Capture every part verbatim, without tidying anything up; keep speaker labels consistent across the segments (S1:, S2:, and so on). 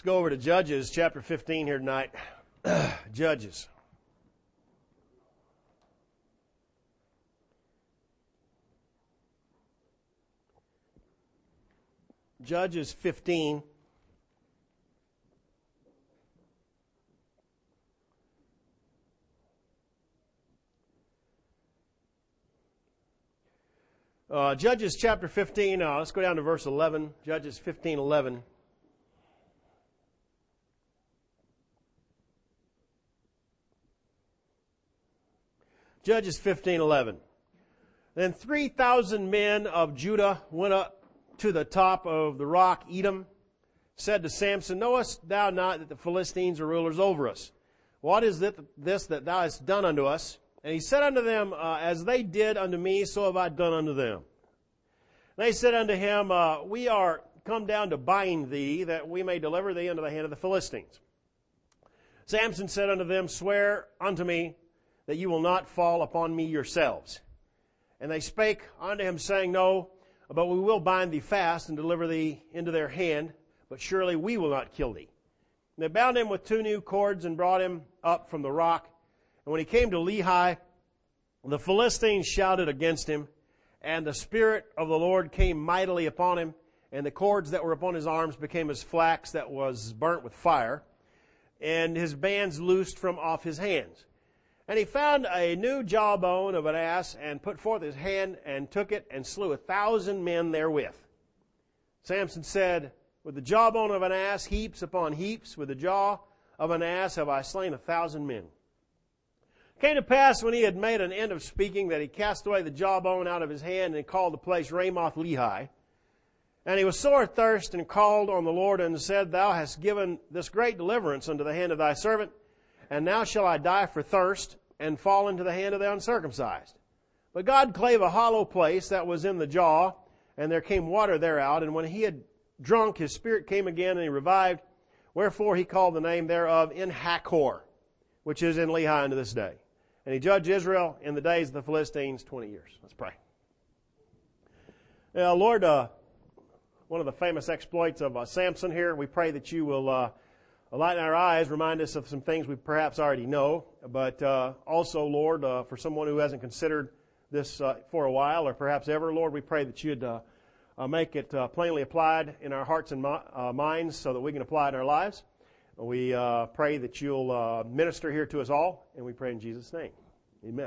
S1: Let's go over to Judges chapter fifteen here tonight. Judges. Judges fifteen. Uh, Judges chapter fifteen, uh, let's go down to verse eleven. Judges fifteen eleven. Judges fifteen eleven. Then three thousand men of Judah went up to the top of the rock Edom, said to Samson, Knowest thou not that the Philistines are rulers over us? What is this that thou hast done unto us? And he said unto them, uh, As they did unto me, so have I done unto them. And they said unto him, uh, We are come down to bind thee, that we may deliver thee into the hand of the Philistines. Samson said unto them, Swear unto me that you will not fall upon me yourselves. And they spake unto him, saying, No, but we will bind thee fast and deliver thee into their hand, but surely we will not kill thee. And they bound him with two new cords and brought him up from the rock. And when he came to Lehi, the Philistines shouted against him, and the Spirit of the Lord came mightily upon him, and the cords that were upon his arms became as flax that was burnt with fire, and his bands loosed from off his hands. And he found a new jawbone of an ass, and put forth his hand, and took it, and slew a thousand men therewith. Samson said, With the jawbone of an ass, heaps upon heaps, with the jaw of an ass have I slain a thousand men. It came to pass when he had made an end of speaking that he cast away the jawbone out of his hand and called the place Ramoth Lehi. And he was sore athirst and called on the Lord and said, Thou hast given this great deliverance unto the hand of thy servant, and now shall I die for thirst and fall into the hand of the uncircumcised. But God clave a hollow place that was in the jaw, and there came water thereout, and when he had drunk, his spirit came again, and he revived. Wherefore he called the name thereof En-hakkore, which is in Lehi unto this day. And he judged Israel in the days of the Philistines twenty years. Let's pray. Now, Lord, uh, one of the famous exploits of uh, Samson here, we pray that you will uh, lighten our eyes, remind us of some things we perhaps already know, but uh, also, Lord, uh, for someone who hasn't considered this uh, for a while or perhaps ever, Lord, we pray that you'd uh, uh, make it uh, plainly applied in our hearts and mi- uh, minds so that we can apply it in our lives. We uh, pray that you'll uh, minister here to us all, and we pray in Jesus' name. Amen.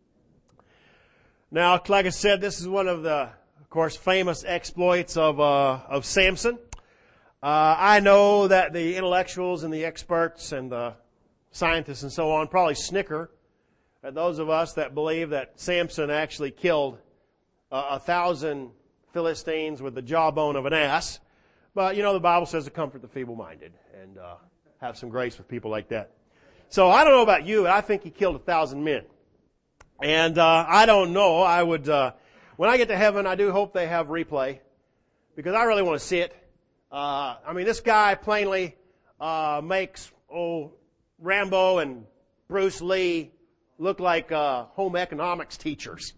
S1: Now, like I said, this is one of the, of course, famous exploits of uh, of Samson. Uh, I know that the intellectuals and the experts and the scientists and so on probably snicker at those of us that believe that Samson actually killed uh, a thousand Philistines with the jawbone of an ass. But, you know, the Bible says to comfort the feeble-minded and uh, have some grace with people like that. So I don't know about you, but I think he killed a thousand men. And uh, I don't know, I would, uh, when I get to heaven, I do hope they have replay, because I really want to see it. Uh, I mean, this guy plainly uh, makes old Rambo and Bruce Lee look like uh, home economics teachers.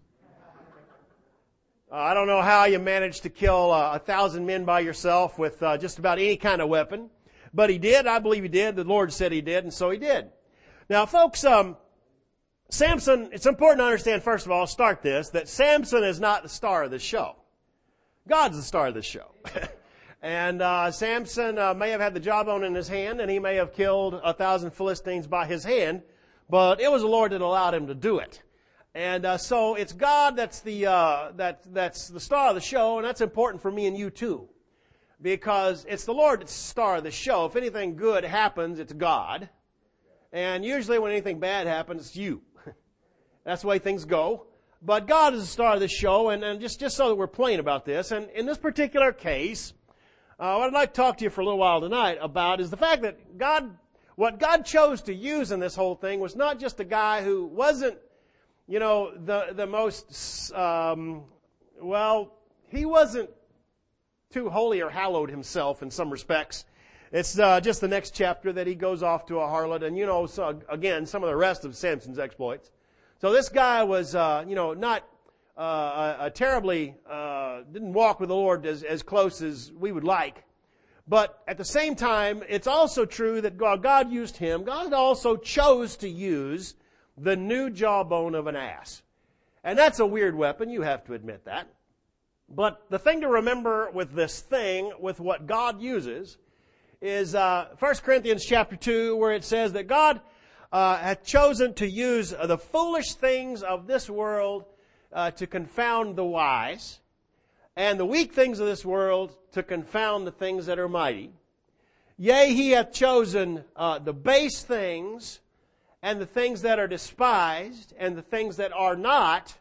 S1: Uh, I don't know how you managed to kill uh, a thousand men by yourself with uh, just about any kind of weapon. But he did. I believe he did. The Lord said he did, and so he did. Now, folks, um, Samson, it's important to understand, first of all, start this, that Samson is not the star of this show. God's the star of this show. and uh, Samson uh, may have had the jawbone in his hand, and he may have killed a thousand Philistines by his hand, but it was the Lord that allowed him to do it. And uh, so it's God that's the uh, that that's the star of the show, and that's important for me and you too. Because it's the Lord that's the star of the show. If anything good happens, it's God. And usually when anything bad happens, it's you. That's the way things go. But God is the star of the show, and, and just, just so that we're plain about this, and in this particular case, uh, what I'd like to talk to you for a little while tonight about is the fact that God, what God chose to use in this whole thing was not just a guy who wasn't, you know, the, the most, um, well, he wasn't too holy or hallowed himself in some respects. It's uh, just the next chapter that he goes off to a harlot, and you know, so again, some of the rest of Samson's exploits. So this guy was, uh, you know, not uh, a, a terribly, uh, didn't walk with the Lord as, as close as we would like, But at the same time, it's also true that while God used him, God also chose to use the new jawbone of an ass. And that's a weird weapon, you have to admit that. But the thing to remember with this thing, with what God uses, is uh, First Corinthians chapter two, where it says that God uh, had chosen to use the foolish things of this world uh, to confound the wise, and the weak things of this world to confound the things that are mighty. Yea, he hath chosen uh, the base things and the things that are despised and the things that are not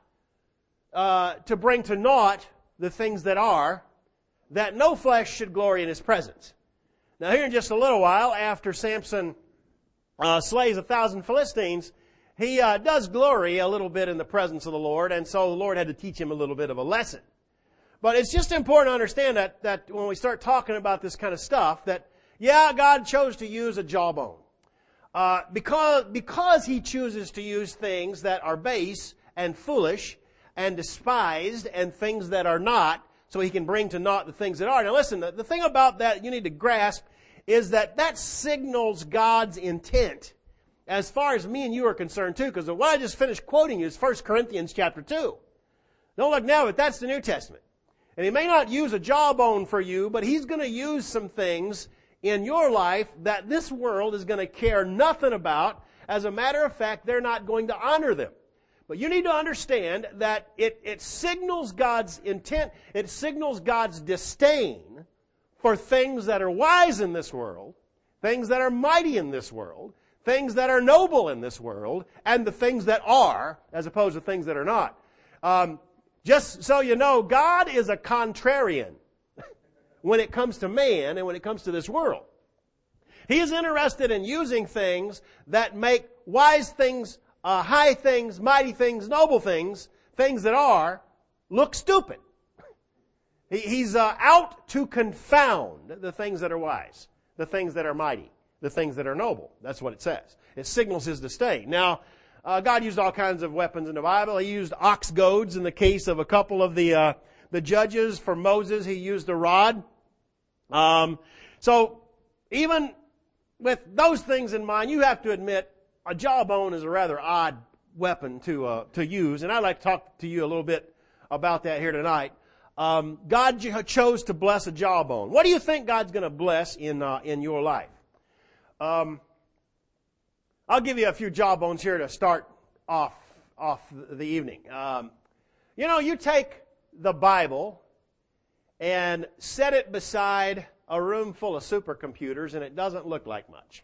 S1: uh, to bring to naught the things that are, that no flesh should glory in his presence. Now here in just a little while, after Samson uh, slays a thousand Philistines, he uh, does glory a little bit in the presence of the Lord, and so the Lord had to teach him a little bit of a lesson. But it's just important to understand that, that when we start talking about this kind of stuff, that, yeah, God chose to use a jawbone. Uh, because, because He chooses to use things that are base and foolish and despised and things that are not, so He can bring to naught the things that are. Now listen, the, the thing about that you need to grasp is that that signals God's intent as far as me and you are concerned too, because what I just finished quoting you is First Corinthians chapter two. Don't look now, but that's the New Testament. And He may not use a jawbone for you, but He's going to use some things in your life that this world is going to care nothing about. As a matter of fact, they're not going to honor them. But you need to understand that it, it signals God's intent, it signals God's disdain for things that are wise in this world, things that are mighty in this world, things that are noble in this world, and the things that are, as opposed to things that are not. Um, Just so you know, God is a contrarian when it comes to man and when it comes to this world. He is interested in using things that make wise things, uh, high things, mighty things, noble things, things that are, look stupid. He, he's uh, out to confound the things that are wise, the things that are mighty, the things that are noble. That's what it says. It signals His disdain. Now, Uh, God used all kinds of weapons in the Bible. He used ox goads in the case of a couple of the uh, the judges. For Moses, He used a rod. Um, so even with those things in mind, you have to admit a jawbone is a rather odd weapon to uh, to use. And I'd like to talk to you a little bit about that here tonight. Um, God chose to bless a jawbone. What do you think God's going to bless in uh, in your life? Um, I'll give you a few jawbones here to start off off the evening. Um, you know, you take the Bible and set it beside a room full of supercomputers, and it doesn't look like much.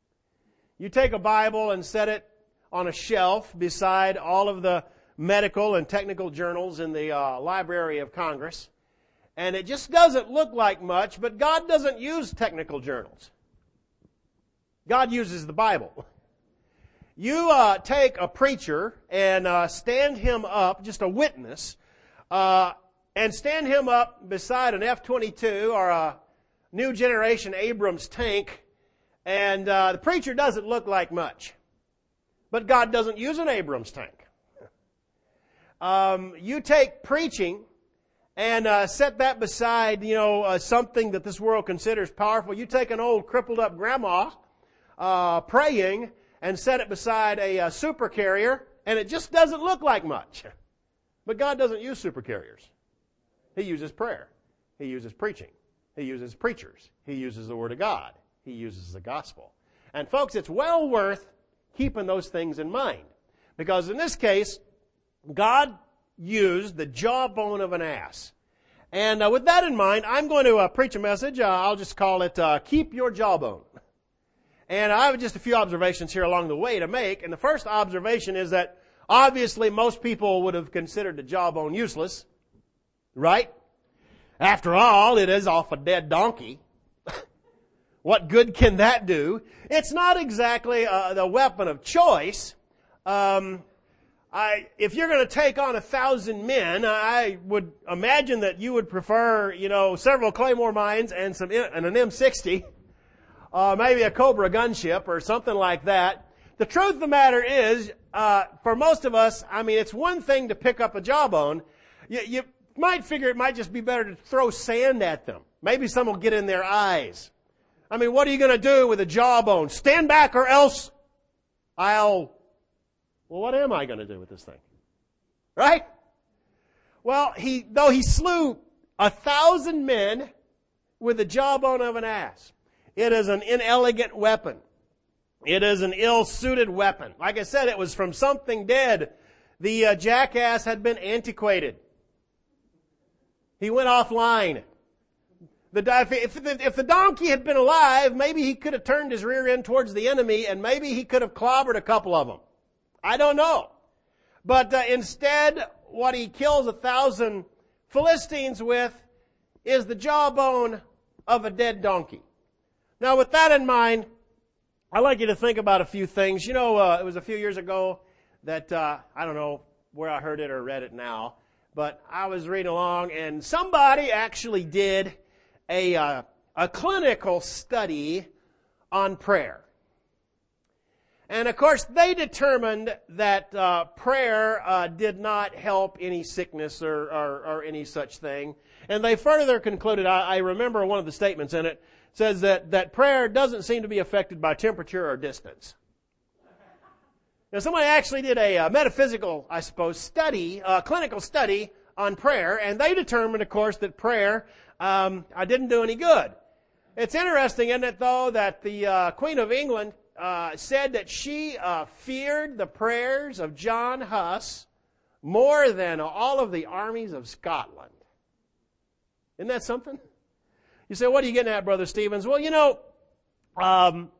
S1: You take a Bible and set it on a shelf beside all of the medical and technical journals in the uh, Library of Congress, and it just doesn't look like much, but God doesn't use technical journals. God uses the Bible. You uh, take a preacher and uh, stand him up, just a witness, uh, and stand him up beside an F twenty-two or a new generation Abrams tank, and uh, the preacher doesn't look like much. But God doesn't use an Abrams tank. Um, you take preaching and uh, set that beside, you know, uh, something that this world considers powerful. You take an old crippled up grandma uh, praying and set it beside a, a super carrier, and it just doesn't look like much. But God doesn't use super carriers. He uses prayer. He uses preaching. He uses preachers. He uses the Word of God. He uses the gospel. And folks, it's well worth keeping those things in mind. Because in this case, God used the jawbone of an ass. And uh, with that in mind, I'm going to uh, preach a message. Uh, I'll just call it, uh, Keep Your Jawbone. And I have just a few observations here along the way to make. And the first observation is that obviously most people would have considered the jawbone useless, right? After all, it is off a dead donkey. What good can that do? It's not exactly uh, the weapon of choice. Um, I, if you're going to take on a thousand men, I would imagine that you would prefer, you know, several Claymore mines and some and an M sixty. Uh, maybe a Cobra gunship or something like that. The truth of the matter is, uh, for most of us, I mean, it's one thing to pick up a jawbone. You, you might figure it might just be better to throw sand at them Maybe some will get in their eyes. I mean, what are you going to do with a jawbone? Stand back or else I'll... Well, what am I going to do with this thing? Right? Well, he, though he slew a thousand men with the jawbone of an ass, it is an inelegant weapon. It is an ill-suited weapon. Like I said, it was from something dead. The uh, jackass had been antiquated. He went offline. The, if, the, if the donkey had been alive, maybe he could have turned his rear end towards the enemy, and maybe he could have clobbered a couple of them. I don't know. But uh, instead, what he kills a thousand Philistines with is the jawbone of a dead donkey. Now, with that in mind, I'd like you to think about a few things. You know, uh, it was a few years ago that, uh, I don't know where I heard it or read it now, but I was reading along and somebody actually did a, uh, a clinical study on prayer. And of course, they determined that uh, prayer uh, did not help any sickness or, or, or any such thing. And they further concluded, I, I remember one of the statements in it, says that, that prayer doesn't seem to be affected by temperature or distance. Now, somebody actually did a, a metaphysical, I suppose, study, a clinical study on prayer, and they determined, of course, that prayer um, I didn't do any good. It's interesting, isn't it, though, that the uh, Queen of England uh, said that she uh, feared the prayers of John Huss more than all of the armies of Scotland. Isn't that something? You say, what are you getting at, Brother Stevens? Well, you know, um,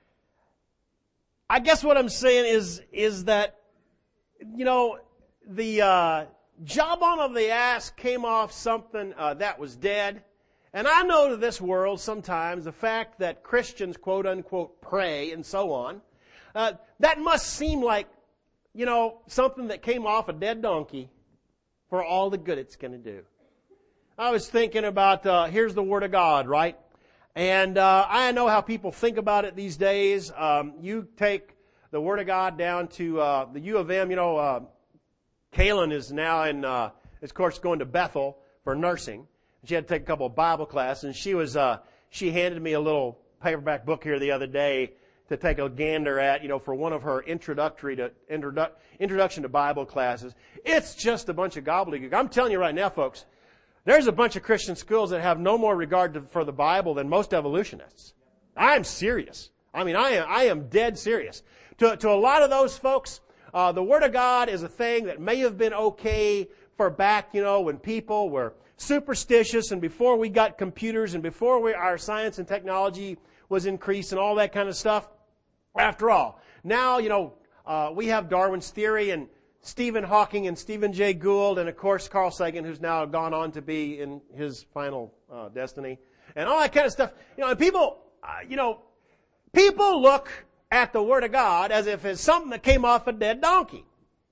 S1: I guess what I'm saying is is that, you know, the uh, jawbone of the ass came off something uh, that was dead. And I know to this world sometimes the fact that Christians, quote unquote, pray and so on, uh, that must seem like, you know, something that came off a dead donkey for all the good it's going to do. I was thinking about, uh, here's the Word of God, right? And uh, I know how people think about it these days. Um, you take the Word of God down to uh, the U of M. You know, uh, Kaylin is now in, uh, of course, going to Bethel for nursing. She had to take a couple of Bible classes, and she was, uh, she handed me a little paperback book here the other day to take a gander at, you know, for one of her introductory to introdu- introduction to Bible classes. It's just a bunch of gobbledygook. I'm telling you right now, folks. There's a bunch of Christian schools that have no more regard to, for the Bible than most evolutionists. I'm serious. I mean, I am, I am dead serious. To, to a lot of those folks, uh, the Word of God is a thing that may have been okay for back, you know, when people were superstitious and before we got computers and before we, our science and technology was increased and all that kind of stuff. After all, now, you know, uh, we have Darwin's theory and Stephen Hawking and Stephen Jay Gould, and of course Carl Sagan, who's now gone on to be in his final uh, destiny, and all that kind of stuff. You know, and people, uh, you know, people look at the Word of God as if it's something that came off a dead donkey,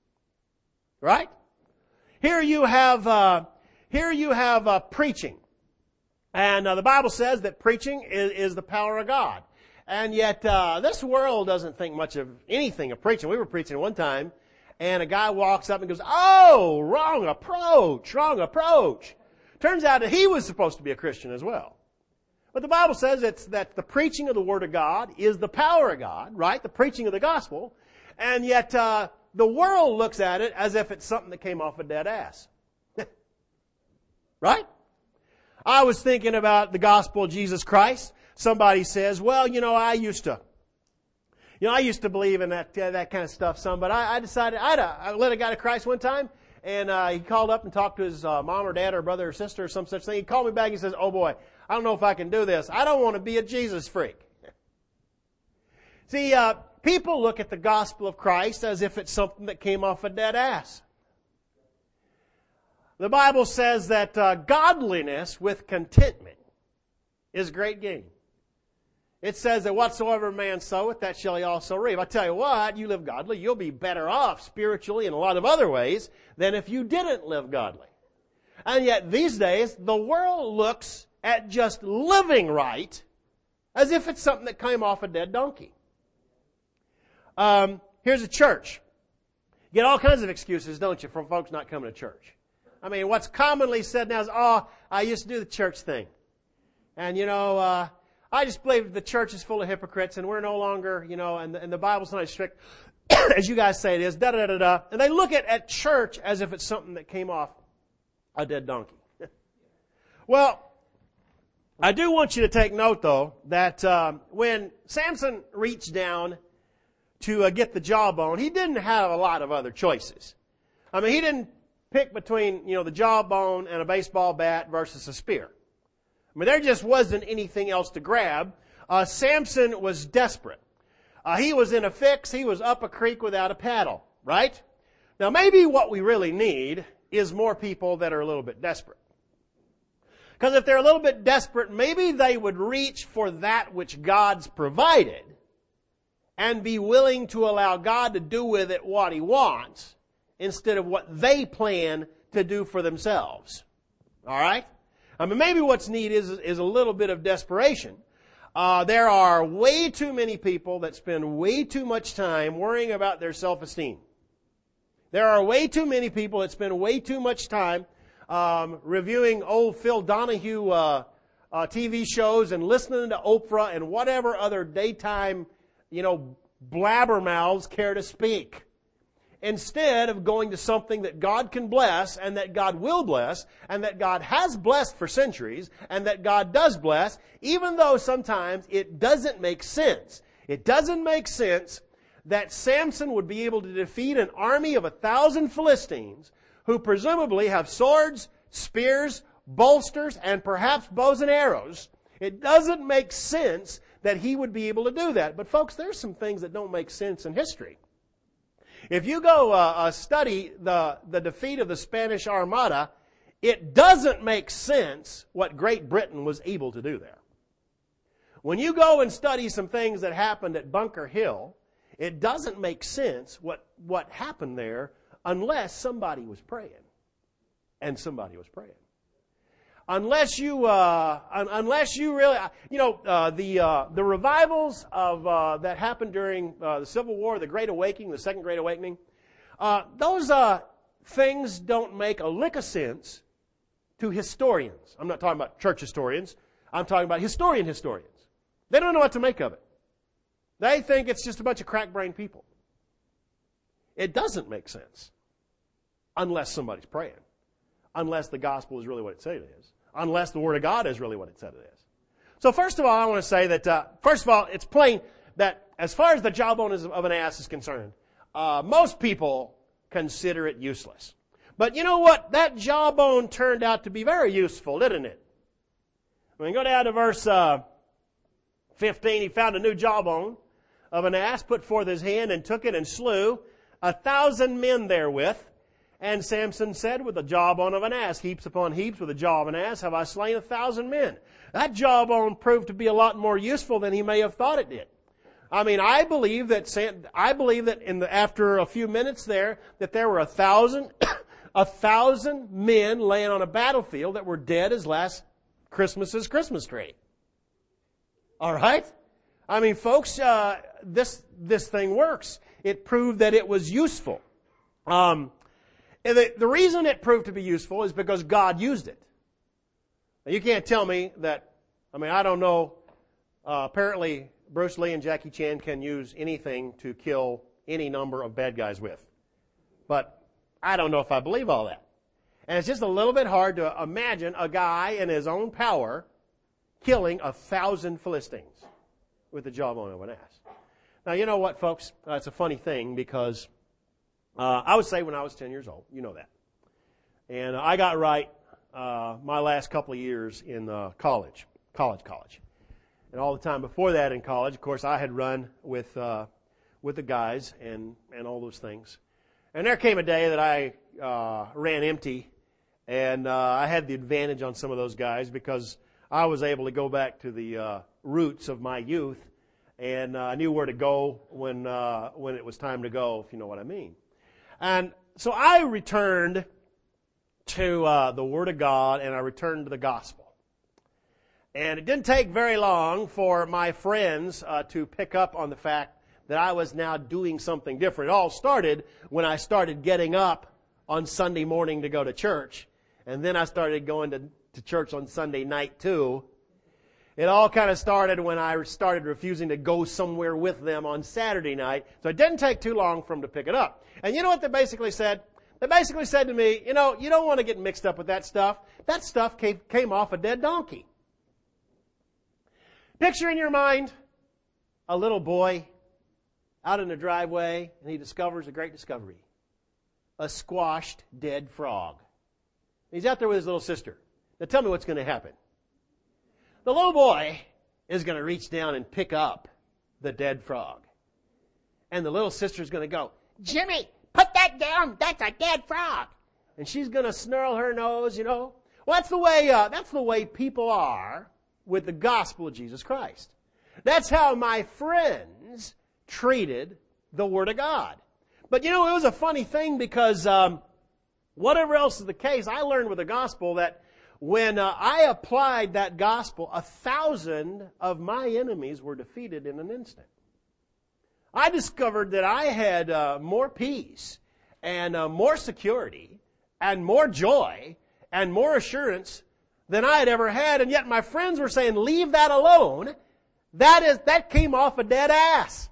S1: right? Here you have, uh, here you have uh, preaching, and uh, the Bible says that preaching is, is the power of God, and yet uh, this world doesn't think much of anything of preaching. We were preaching one time. And a guy walks up and goes, oh, wrong approach, wrong approach. Turns out that he was supposed to be a Christian as well. But the Bible says it's that the preaching of the Word of God is the power of God, right? The preaching of the gospel. And yet uh, the world looks at it as if it's something that came off a dead ass. Right? I was thinking about the gospel of Jesus Christ. Somebody says, well, you know, I used to You know, I used to believe in that uh, that kind of stuff some, but I, I decided I'd, uh, I led a guy to Christ one time, and uh, he called up and talked to his uh, mom or dad or brother or sister or some such thing. He called me back and he says, oh boy, I don't know if I can do this. I don't want to be a Jesus freak. See, uh, people look at the gospel of Christ as if it's something that came off a dead ass. The Bible says that uh, godliness with contentment is great gain. It says that whatsoever man soweth, that shall he also reap. I tell you what, you live godly, you'll be better off spiritually in a lot of other ways than if you didn't live godly. And yet these days, the world looks at just living right as if it's something that came off a dead donkey. Um, here's a church. You get all kinds of excuses, don't you, for folks not coming to church. I mean, what's commonly said now is, oh, I used to do the church thing. And, you know, uh, I just believe the church is full of hypocrites and we're no longer, you know, and the, and the Bible's not as strict as you guys say it is, da da da da. And they look at, at church as if it's something that came off a dead donkey. Well, I do want you to take note, though, that um, when Samson reached down to uh, get the jawbone, he didn't have a lot of other choices. I mean, he didn't pick between, you know, the jawbone and a baseball bat versus a spear. I mean, there just wasn't anything else to grab. Uh, Samson was desperate. Uh, he was in a fix. He was up a creek without a paddle, right? Now, maybe what we really need is more people that are a little bit desperate. Because if they're a little bit desperate, maybe they would reach for that which God's provided and be willing to allow God to do with it what He wants instead of what they plan to do for themselves. All right? I mean, maybe what's needed is, is a little bit of desperation. Uh, there are way too many people that spend way too much time worrying about their self-esteem. There are way too many people that spend way too much time um, reviewing old Phil Donahue uh, uh, T V shows and listening to Oprah and whatever other daytime, you know, blabbermouths care to speak, instead of going to something that God can bless and that God will bless and that God has blessed for centuries and that God does bless, even though sometimes it doesn't make sense. It doesn't make sense that Samson would be able to defeat an army of a thousand Philistines who presumably have swords, spears, bolsters, and perhaps bows and arrows. It doesn't make sense that he would be able to do that. But folks, there's some things that don't make sense in history. If you go uh, uh, study the, the defeat of the Spanish Armada, it doesn't make sense what Great Britain was able to do there. When you go and study some things that happened at Bunker Hill, it doesn't make sense what, what happened there unless somebody was praying. And somebody was praying. Unless you, uh, un- unless you really, you know, uh, the uh, the revivals of uh, that happened during uh, the Civil War, the Great Awakening, the Second Great Awakening, uh, those uh, things don't make a lick of sense to historians. I'm not talking about church historians. I'm talking about historian historians. They don't know what to make of it. They think it's just a bunch of crack-brained people. It doesn't make sense unless somebody's praying, unless the gospel is really what it said it is, unless the Word of God is really what it said it is. So first of all, I want to say that, uh, first of all, it's plain that as far as the jawbone of an ass is concerned, uh, most people consider it useless. But you know what? That jawbone turned out to be very useful, didn't it? When you go down to verse uh, fifteen, he found a new jawbone of an ass, put forth his hand, and took it and slew a thousand men therewith. And Samson said, with the jawbone of an ass, heaps upon heaps, with the jaw of an ass, have I slain a thousand men. That jawbone proved to be a lot more useful than he may have thought it did. I mean, I believe that Sam, I believe that in the, after a few minutes there, that there were a thousand, a thousand men laying on a battlefield that were dead as last Christmas's Christmas tree. All right? I mean, folks, uh, this this thing works. It proved that it was useful. Um, and the, the reason it proved to be useful is because God used it. Now, you can't tell me that, I mean, I don't know, uh, apparently Bruce Lee and Jackie Chan can use anything to kill any number of bad guys with. But I don't know if I believe all that. And it's just a little bit hard to imagine a guy in his own power killing a thousand Philistines with the jawbone of an ass. Now, you know what, folks? Uh, it's a funny thing because uh, I would say when I was ten years old, you know that. And uh, I got right uh, my last couple of years in uh, college, college, college. And all the time before that in college, of course, I had run with uh, with the guys and, and all those things. And there came a day that I uh, ran empty, and uh, I had the advantage on some of those guys because I was able to go back to the uh, roots of my youth, and uh, I knew where to go when uh, when it was time to go, if you know what I mean. And so I returned to uh, the Word of God, and I returned to the gospel. And it didn't take very long for my friends uh, to pick up on the fact that I was now doing something different. It all started when I started getting up on Sunday morning to go to church, and then I started going to, to church on Sunday night too. It all kind of started when I started refusing to go somewhere with them on Saturday night. So it didn't take too long for them to pick it up. And you know what they basically said? They basically said to me, you know, you don't want to get mixed up with that stuff. That stuff came, came off a dead donkey. Picture in your mind a little boy out in the driveway, and he discovers a great discovery. A squashed dead frog. He's out there with his little sister. Now tell me what's going to happen. The little boy is going to reach down and pick up the dead frog. And the little sister's going to go, Jimmy, put that down. That's a dead frog. And she's going to snarl her nose, you know. Well, that's the way, uh, that's the way people are with the gospel of Jesus Christ. That's how my friends treated the Word of God. But you know, it was a funny thing because, um, whatever else is the case, I learned with the gospel that when uh, I applied that gospel, a thousand of my enemies were defeated in an instant. I discovered that I had uh, more peace and uh, more security and more joy and more assurance than I had ever had, and yet my friends were saying, leave that alone. That is, that came off a dead ass.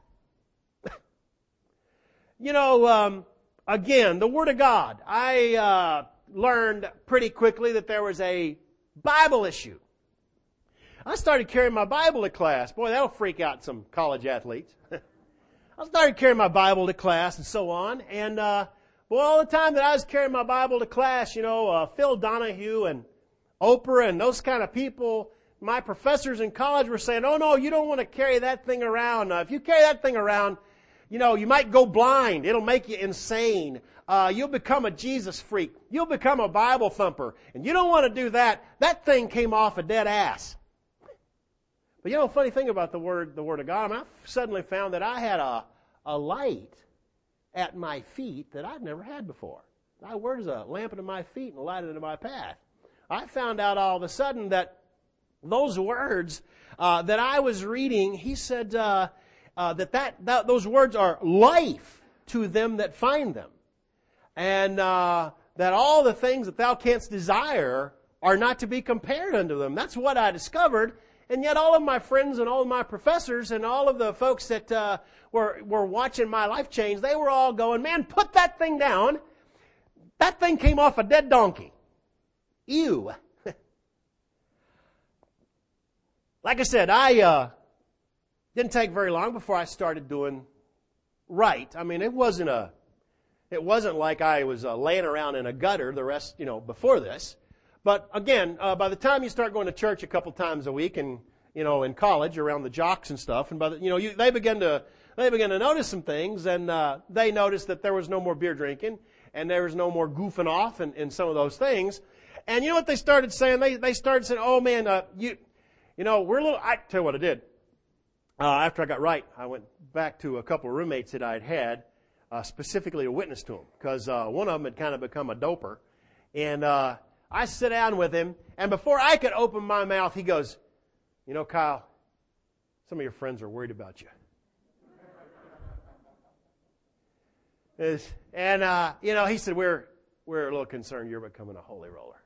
S1: You know, um, again, the Word of God. I uh, learned pretty quickly that there was a Bible issue. I started carrying my Bible to class. Boy, that'll freak out some college athletes. I started carrying my Bible to class and so on. And, uh, boy, all the time that I was carrying my Bible to class, you know, uh, Phil Donahue and Oprah and those kind of people, my professors in college were saying, oh, no, you don't want to carry that thing around. Uh, if you carry that thing around, you know, you might go blind. It'll make you insane. Uh, you'll become a Jesus freak. You'll become a Bible thumper. And you don't want to do that. That thing came off a dead ass. But you know, the funny thing about the Word, the Word of God, I, mean, I suddenly found that I had a, a light at my feet that I'd never had before. Thy Word is a lamp unto my feet and a light unto my path. I found out all of a sudden that those words uh, that I was reading, he said uh, uh, that, that that those words are life to them that find them. And uh, that all the things that thou canst desire are not to be compared unto them. That's what I discovered. And yet all of my friends and all of my professors and all of the folks that uh, were, were watching my life change, they were all going, man, put that thing down. That thing came off a dead donkey. Ew. Like I said, I uh, didn't take very long before I started doing right. I mean, it wasn't a, it wasn't like I was uh, laying around in a gutter the rest, you know, before this. But again, uh, by the time you start going to church a couple times a week, and you know, in college around the jocks and stuff, and by the, you know, you, they begin to they begin to notice some things, and uh, they noticed that there was no more beer drinking, and there was no more goofing off, and, and some of those things. And you know what they started saying? They they started saying, "Oh man, uh, you, you know, we're a little." I tell you what I did. Uh, after I got right, I went back to a couple of roommates that I'd had, uh, specifically to witness to them, because uh, one of them had kind of become a doper, and. Uh, I sit down with him, and before I could open my mouth, he goes, you know, Kyle, some of your friends are worried about you. Is, and, uh, you know, he said, we're, we're a little concerned you're becoming a holy roller.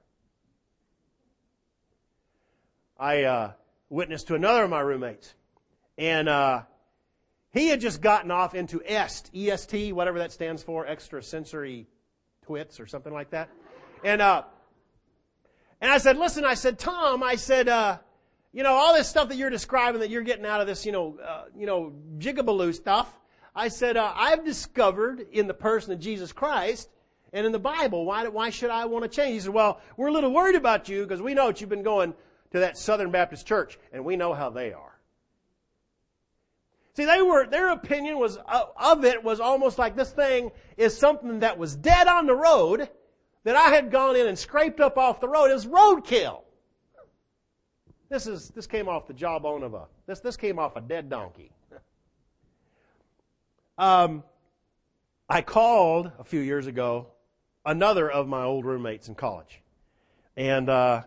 S1: I uh, witnessed to another of my roommates, and uh, he had just gotten off into E S T, E S T, whatever that stands for, extrasensory twits or something like that. And, uh, And I said, listen, I said, Tom, I said, uh, you know, all this stuff that you're describing that you're getting out of this, you know, uh, you know, jigabaloo stuff. I said, uh, I've discovered in the person of Jesus Christ and in the Bible, why, why should I want to change? He said, well, we're a little worried about you because we know that you've been going to that Southern Baptist church and we know how they are. See, they were, their opinion was, uh, of it was almost like this thing is something that was dead on the road that I had gone in and scraped up off the road. It was roadkill. This is, this came off the jawbone of a, this, this came off a dead donkey. Um, I called a few years ago another of my old roommates in college. And, uh,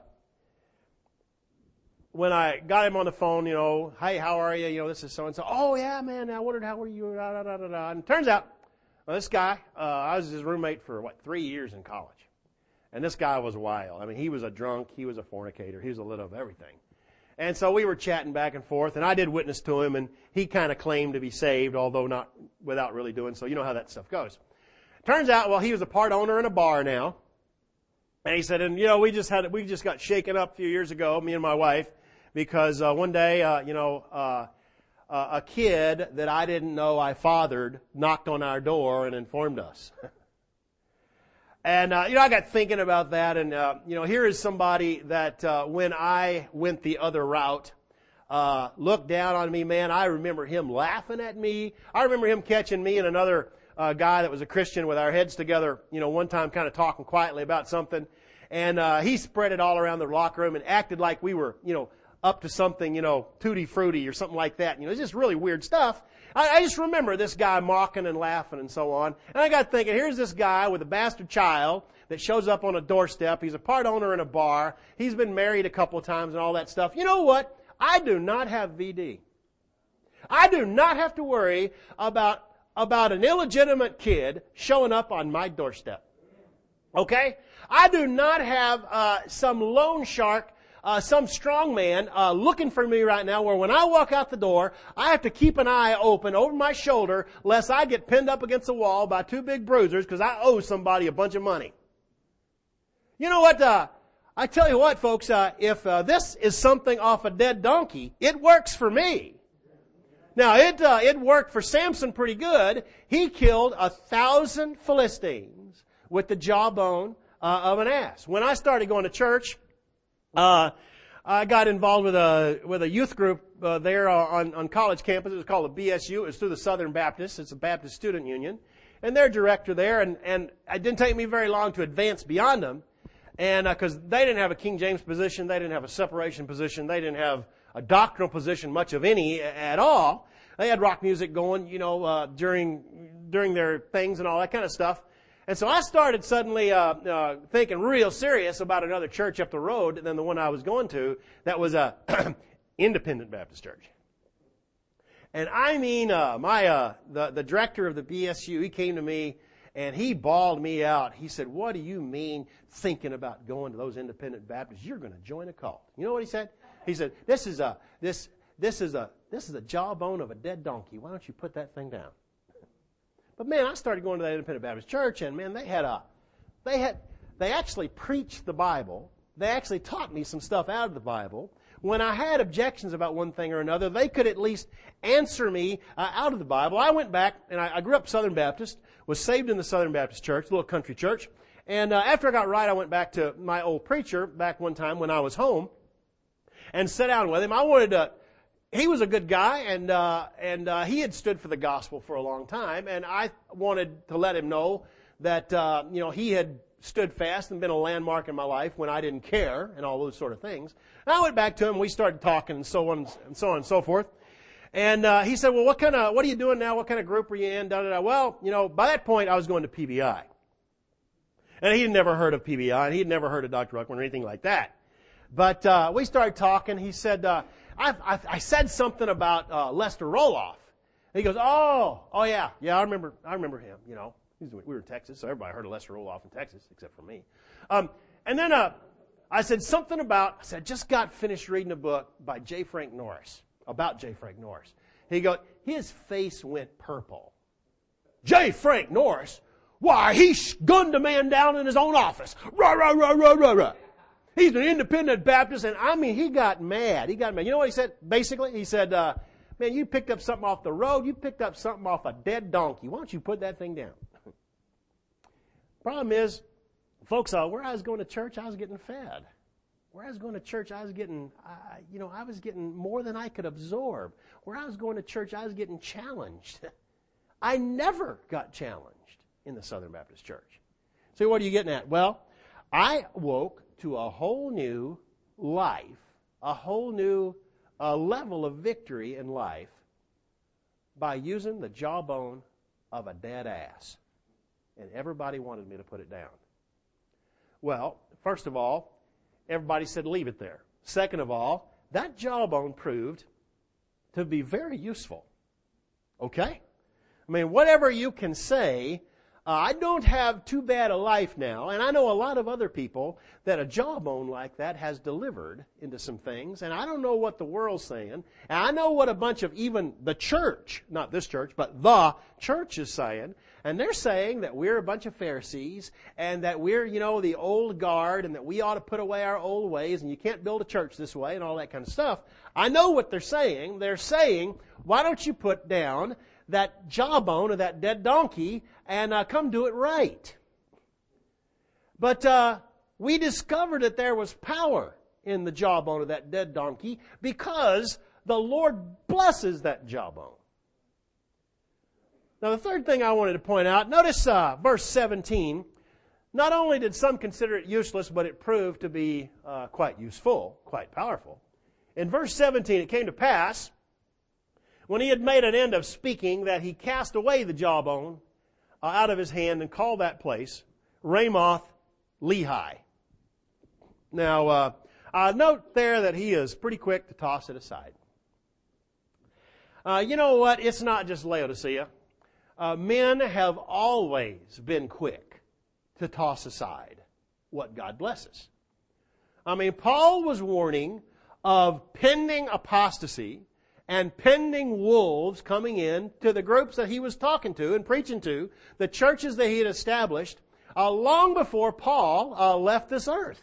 S1: when I got him on the phone, you know, hey, how are you? You know, this is so and so. Oh yeah, man, I wondered how were you? Da, da, da, da, da. And it turns out, well, this guy, uh, I was his roommate for what, three years in college. And this guy was wild. I mean, he was a drunk, he was a fornicator, he was a little of everything. And so we were chatting back and forth, and I did witness to him, and he kind of claimed to be saved, although not without really doing so. You know how that stuff goes. Turns out, well, he was a part owner in a bar now. And he said, and you know, we just had, we just got shaken up a few years ago, me and my wife, because uh, one day, uh, you know, uh, uh, a kid that I didn't know I fathered knocked on our door and informed us. And, uh, you know, I got thinking about that, and, uh, you know, here is somebody that, uh, when I went the other route, uh, looked down on me, man. I remember him laughing at me. I remember him catching me and another, uh, guy that was a Christian with our heads together, you know, one time kind of talking quietly about something. And, uh, he spread it all around the locker room and acted like we were, you know, up to something, you know, tutti frutti or something like that. You know, it's just really weird stuff. I, I just remember this guy mocking and laughing and so on. And I got thinking, here's this guy with a bastard child that shows up on a doorstep. He's a part owner in a bar. He's been married a couple of times and all that stuff. You know what? I do not have V D. I do not have to worry about, about an illegitimate kid showing up on my doorstep. Okay? I do not have uh, some loan shark Uh, some strong man uh, looking for me right now, where when I walk out the door, I have to keep an eye open over my shoulder lest I get pinned up against the wall by two big bruisers because I owe somebody a bunch of money. You know what? Uh, I tell you what, folks, uh, if uh, this is something off a dead donkey, it works for me. Now, it uh, it worked for Samson pretty good. He killed a thousand Philistines with the jawbone uh, of an ass. When I started going to church, Uh, I got involved with a, with a youth group, uh, there on, on college campus. It was called the B S U. It was through the Southern Baptist. It's a Baptist Student Union. And their director there, and, and it didn't take me very long to advance beyond them. And, uh, cause they didn't have a King James position. They didn't have a separation position. They didn't have a doctrinal position, much of any at all. They had rock music going, you know, uh, during, during their things and all that kind of stuff. And so I started suddenly uh, uh thinking real serious about another church up the road than the one I was going to. That was a independent Baptist church. And I mean, uh, my uh, the the director of the B S U, he came to me and he bawled me out. He said, "What do you mean thinking about going to those independent Baptists? You're going to join a cult." You know what he said? He said, "This is a this this is a this is a jawbone of a dead donkey. Why don't you put that thing down?" But man, I started going to that independent Baptist church, and man, they had a, they had, they actually preached the Bible. They actually taught me some stuff out of the Bible. When I had objections about one thing or another, they could at least answer me uh, out of the Bible. I went back, and I, I grew up Southern Baptist, was saved in the Southern Baptist church, a little country church. And uh, after I got right, I went back to my old preacher back one time when I was home, and sat down with him. I wanted to. He was a good guy, and uh, and uh, he had stood for the gospel for a long time, and I wanted to let him know that uh, you know he had stood fast and been a landmark in my life when I didn't care and all those sort of things. And I went back to him. We started talking and so on and so on and so forth. And uh, he said, "Well, what kind of what are you doing now? What kind of group are you in?" Da, da, da. Well, you know, by that point I was going to P B I, and he'd never heard of P B I, and he'd never heard of Doctor Ruckman or anything like that. But uh, we started talking. He said. Uh, I, I, I said something about uh, Lester Roloff. And he goes, "Oh, oh yeah, yeah, I remember, I remember him. You know, we were in Texas, so everybody heard of Lester Roloff in Texas, except for me." Um, and then uh, I said something about. I said, "I just got finished reading a book by J. Frank Norris about J. Frank Norris." He goes, his face went purple. "J. Frank Norris? Why, he gunned a man down in his own office. Rah rah rah rah rah rah. He's an independent Baptist," and I mean, he got mad. He got mad. You know what he said, basically? He said, uh, "Man, you picked up something off the road. You picked up something off a dead donkey. Why don't you put that thing down?" Problem is, folks, uh, where I was going to church, I was getting fed. Where I was going to church, I was getting, uh, you know, I was getting more than I could absorb. Where I was going to church, I was getting challenged. I never got challenged in the Southern Baptist Church. So what are you getting at? Well, I woke to a whole new life, a whole new uh, level of victory in life by using the jawbone of a dead ass. And everybody wanted me to put it down. Well, first of all, everybody said leave it there. Second of all, that jawbone proved to be very useful. Okay? I mean, whatever you can say Uh, I don't have too bad a life now, and I know a lot of other people that a jawbone like that has delivered into some things, and I don't know what the world's saying, and I know what a bunch of even the church, not this church, but the church is saying, and they're saying that we're a bunch of Pharisees, and that we're, you know, the old guard, and that we ought to put away our old ways, and you can't build a church this way, and all that kind of stuff. I know what they're saying. They're saying, why don't you put down that jawbone of that dead donkey and uh, come do it right. But uh, we discovered that there was power in the jawbone of that dead donkey because the Lord blesses that jawbone. Now the third thing I wanted to point out, notice uh, verse seventeen. Not only did some consider it useless, but it proved to be uh, quite useful, quite powerful. In verse seventeen, it came to pass, when he had made an end of speaking, that he cast away the jawbone uh, out of his hand and called that place Ramoth Lehi. Now, uh, uh, note there that he is pretty quick to toss it aside. Uh, you know what? It's not just Laodicea. Uh, men have always been quick to toss aside what God blesses. I mean, Paul was warning of pending apostasy and pending wolves coming in to the groups that he was talking to and preaching to, the churches that he had established, uh, long before Paul uh, left this earth.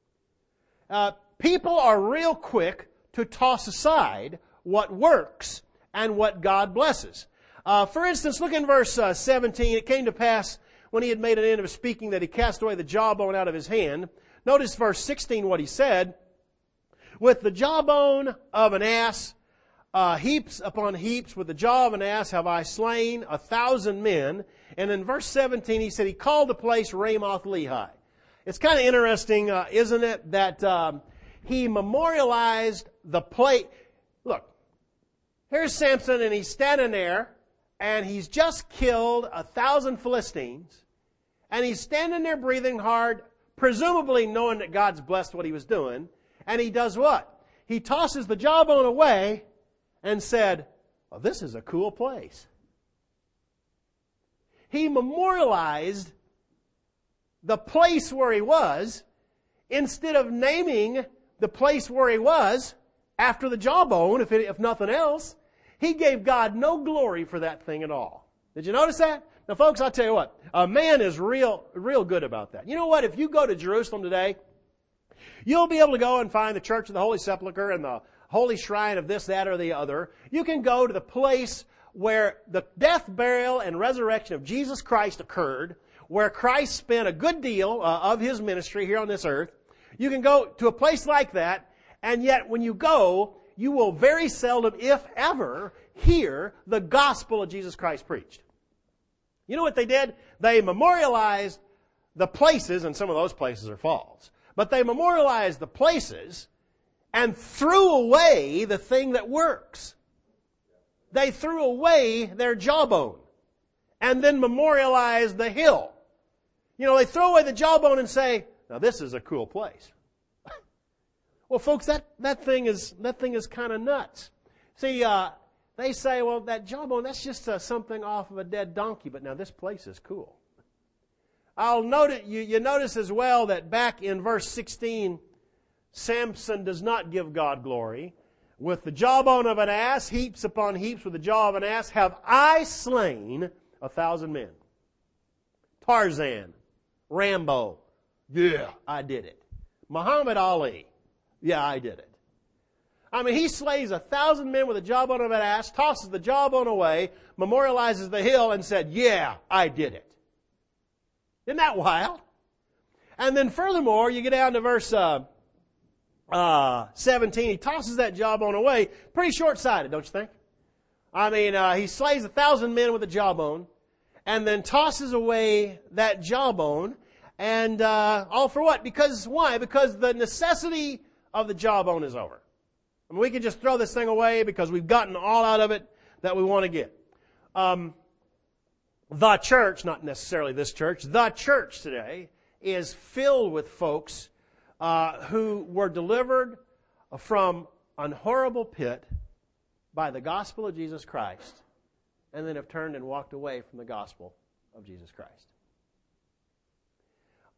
S1: Uh, people are real quick to toss aside what works and what God blesses. Uh, for instance, look in verse uh, seventeen. It came to pass when he had made an end of speaking that he cast away the jawbone out of his hand. Notice verse sixteen what he said. With the jawbone of an ass, Uh, heaps upon heaps, with the jaw of an ass have I slain a thousand men. And in verse seventeen, he said he called the place Ramoth Lehi. It's kind of interesting, uh, isn't it, that um, he memorialized the place. Look, here's Samson, and he's standing there, and he's just killed a thousand Philistines, and he's standing there breathing hard, presumably knowing that God's blessed what he was doing, and he does what? He tosses the jawbone away and said, well, this is a cool place. He memorialized the place where he was instead of naming the place where he was after the jawbone, if, it, if nothing else. He gave God no glory for that thing at all. Did you notice that? Now, folks, I'll tell you what. A man is real, real good about that. You know what? If you go to Jerusalem today, you'll be able to go and find the Church of the Holy Sepulchre and the holy shrine of this, that, or the other. You can go to the place where the death, burial, and resurrection of Jesus Christ occurred, where Christ spent a good deal uh, of his ministry here on this earth. You can go to a place like that, and yet when you go, you will very seldom, if ever, hear the gospel of Jesus Christ preached. You know what they did? They memorialized the places, and some of those places are false, but they memorialized the places and threw away the thing that works. They threw away their jawbone and then memorialized the hill. You know, they throw away the jawbone and say, now this is a cool place. Well, folks, that, that thing is, that thing is kind of nuts. See, uh, they say, well, that jawbone, that's just uh, something off of a dead donkey, but now this place is cool. I'll note it, you, you notice as well that back in verse sixteen, Samson does not give God glory. With the jawbone of an ass, heaps upon heaps with the jaw of an ass, have I slain a thousand men. Tarzan, Rambo, yeah, I did it. Muhammad Ali, yeah, I did it. I mean, he slays a thousand men with the jawbone of an ass, tosses the jawbone away, memorializes the hill, and said, yeah, I did it. Isn't that wild? And then furthermore, you get down to verse uh, uh, seventeen. He tosses that jawbone away. Pretty short-sighted, don't you think? I mean, uh, he slays a thousand men with a jawbone, and then tosses away that jawbone, and uh, all for what? Because why? Because the necessity of the jawbone is over. I mean, we can just throw this thing away because we've gotten all out of it that we want to get. Um, the church, not necessarily this church, the church today is filled with folks uh, who were delivered from an horrible pit by the gospel of Jesus Christ and then have turned and walked away from the gospel of Jesus Christ.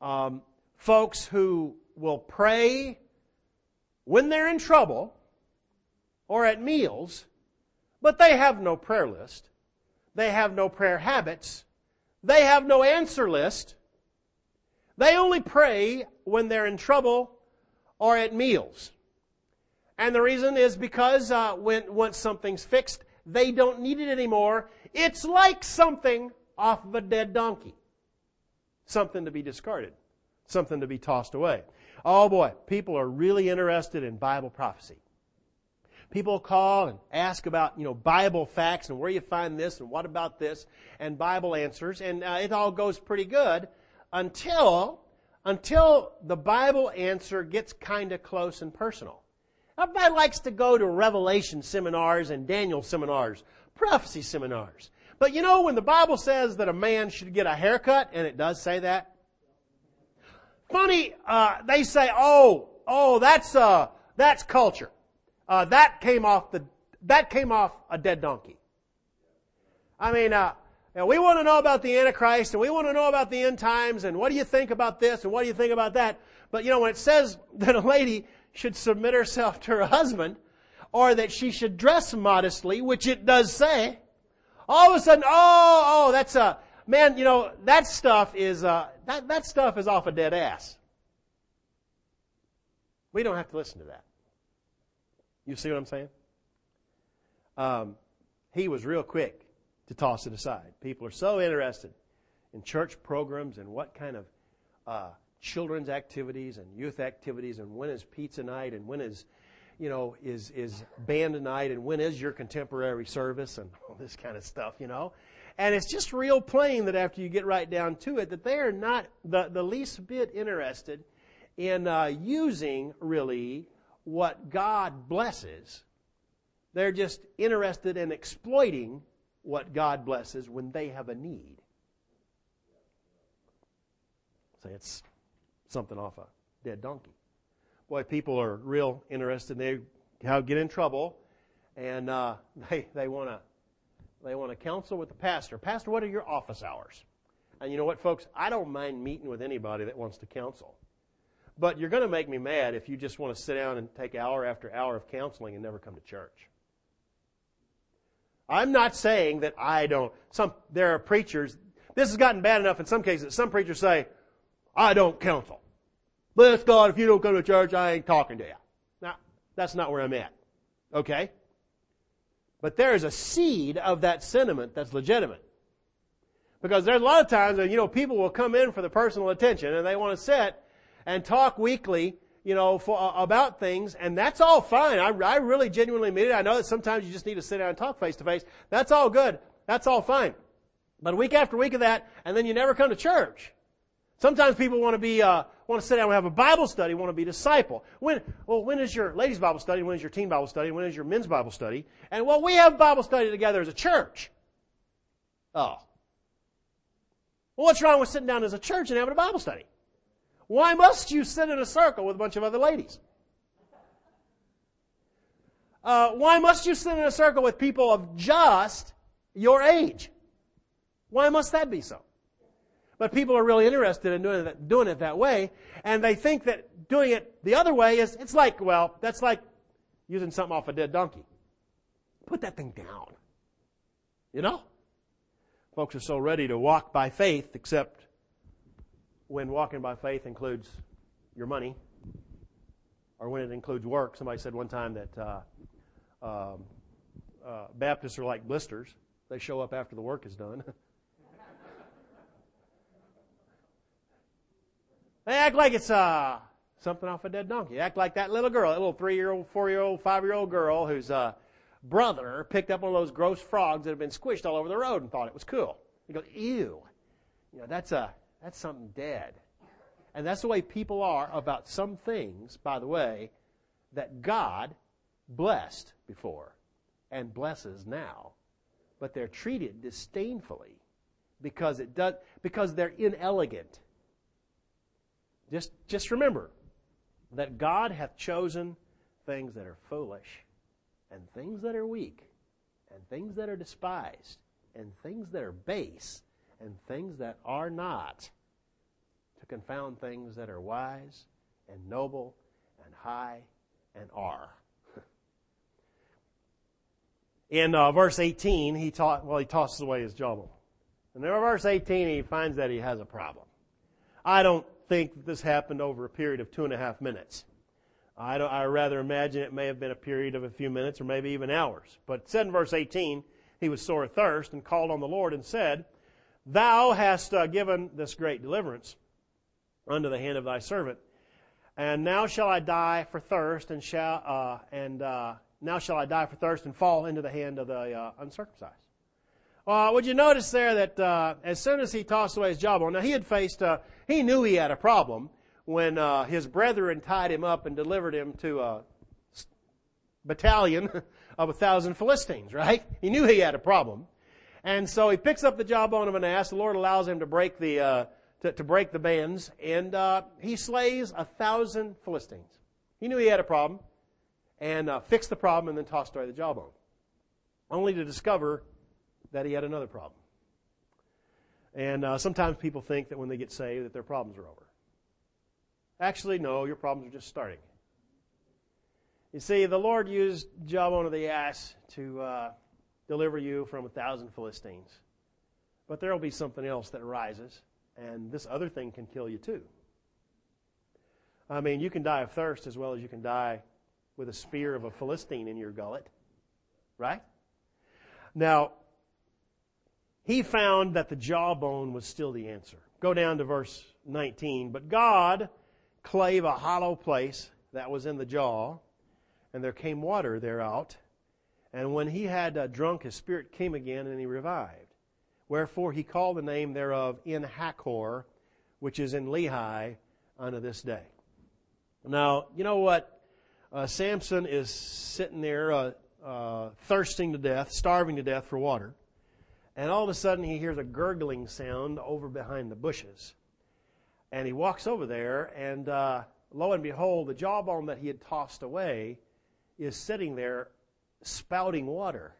S1: Um, folks who will pray when they're in trouble or at meals, but they have no prayer list. They have no prayer habits. They have no answer list. They only pray when they're in trouble or at meals. And the reason is because uh, when once something's fixed, they don't need it anymore. It's like something off of a dead donkey. Something to be discarded. Something to be tossed away. Oh boy, people are really interested in Bible prophecy. People call and ask about, you know, Bible facts and where you find this and what about this and Bible answers, and uh, it all goes pretty good until until the Bible answer gets kind of close and personal. Everybody likes to go to Revelation seminars and Daniel seminars, prophecy seminars. But you know, when the Bible says that a man should get a haircut, and it does say that, funny, uh, they say, oh, oh, that's uh, that's culture. Uh, that came off the that came off a dead donkey. I mean, uh, you know, we want to know about the Antichrist, and we want to know about the end times, and what do you think about this, and what do you think about that? But you know, when it says that a lady should submit herself to her husband, or that she should dress modestly, which it does say, all of a sudden, oh, oh, that's a man. You know, that stuff is uh, that that stuff is off a dead ass. We don't have to listen to that. You see what I'm saying? Um, he was real quick to toss it aside. People are so interested in church programs and what kind of uh, children's activities and youth activities and when is pizza night and when is, you know, is is band night and when is your contemporary service and all this kind of stuff, you know. And it's just real plain that after you get right down to it, that they are not the, the least bit interested in uh, using really what God blesses. They're just interested in exploiting what God blesses when they have a need. Say so it's something off a dead donkey. Boy, people are real interested. They how get in trouble, and uh, they they want to they want to counsel with the pastor. Pastor, what are your office hours? And you know what, folks? I don't mind meeting with anybody that wants to counsel. But you're going to make me mad if you just want to sit down and take hour after hour of counseling and never come to church. I'm not saying that I don't. Some there are preachers. This has gotten bad enough in some cases that some preachers say, I don't counsel. Bless God, if you don't come to church, I ain't talking to you. Now, that's not where I'm at. Okay? But there is a seed of that sentiment that's legitimate. Because there's a lot of times that, you know, people will come in for the personal attention and they want to sit and talk weekly, you know, for, uh, about things, and that's all fine. I, I really genuinely mean it. I know that sometimes you just need to sit down and talk face to face. That's all good. That's all fine. But week after week of that, and then you never come to church. Sometimes people want to be, uh, want to sit down and have a Bible study, want to be disciple. When, well, when is your ladies' Bible study? When is your teen Bible study? When is your men's Bible study? And well, we have Bible study together as a church. Oh. Well, what's wrong with sitting down as a church and having a Bible study? Why must you sit in a circle with a bunch of other ladies? Uh, why must you sit in a circle with people of just your age? Why must that be so? But people are really interested in doing it, doing it that way, and they think that doing it the other way is, it's like, well, that's like using something off a dead donkey. Put that thing down. You know? Folks are so ready to walk by faith, except when walking by faith includes your money, or when it includes work. Somebody said one time that uh, um, uh, Baptists are like blisters. They show up after the work is done. They act like it's uh, something off a dead donkey. They act like that little girl, that little three-year-old, four-year-old, five-year-old girl whose uh, brother picked up one of those gross frogs that had been squished all over the road and thought it was cool. He goes, ew. You know, that's a That's something dead. And that's the way people are about some things, by the way, that God blessed before and blesses now. But they're treated disdainfully because it does because they're inelegant. Just just remember that God hath chosen things that are foolish and things that are weak and things that are despised and things that are base and things that are not, to confound things that are wise and noble and high and are. In uh, verse eighteen, he taught, well, he tosses away his jawbone. And in verse eighteen, he finds that he has a problem. I don't think that this happened over a period of two and a half minutes. I, don't, I rather imagine it may have been a period of a few minutes or maybe even hours. But it said in verse eighteen, he was sore athirst and called on the Lord and said, Thou hast uh, given this great deliverance unto the hand of thy servant, and now shall I die for thirst, and shall uh, and uh, now shall I die for thirst and fall into the hand of the uh, uncircumcised. Uh, would you notice there that uh, as soon as he tossed away his jawbone, now he had faced, uh, he knew he had a problem when uh, his brethren tied him up and delivered him to a battalion of a thousand Philistines, right? He knew he had a problem. And so he picks up the jawbone of an ass. The Lord allows him to break the, uh, to, to break the bands, and uh, he slays a thousand Philistines. He knew he had a problem, and uh, fixed the problem, and then tossed away the jawbone, only to discover that he had another problem. And uh, sometimes people think that when they get saved that their problems are over. Actually, no, your problems are just starting. You see, the Lord used jawbone of the ass to uh, deliver you from a thousand Philistines. But there will be something else that arises, and this other thing can kill you too. I mean, you can die of thirst as well as you can die with a spear of a Philistine in your gullet. Right? Now, he found that the jawbone was still the answer. Go down to verse nineteen. But God clave a hollow place that was in the jaw, and there came water thereout. And when he had uh, drunk, his spirit came again, and he revived. Wherefore he called the name thereof En-hakkore, which is in Lehi, unto this day. Now, you know what? Uh, Samson is sitting there uh, uh, thirsting to death, starving to death for water. And all of a sudden he hears a gurgling sound over behind the bushes. And he walks over there, and uh, lo and behold, the jawbone that he had tossed away is sitting there spouting water.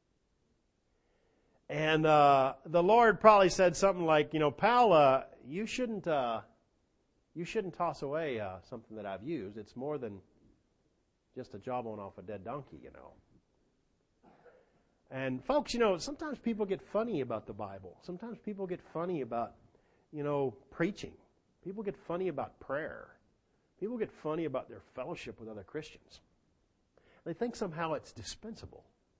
S1: And uh, the Lord probably said something like, you know, pal, uh, you shouldn't uh, you shouldn't toss away uh, something that I've used. It's more than just a jawbone off a dead donkey, you know. And folks, you know, sometimes people get funny about the Bible. Sometimes people get funny about, you know, preaching. People get funny about prayer. People get funny about their fellowship with other Christians. They think somehow it's dispensable.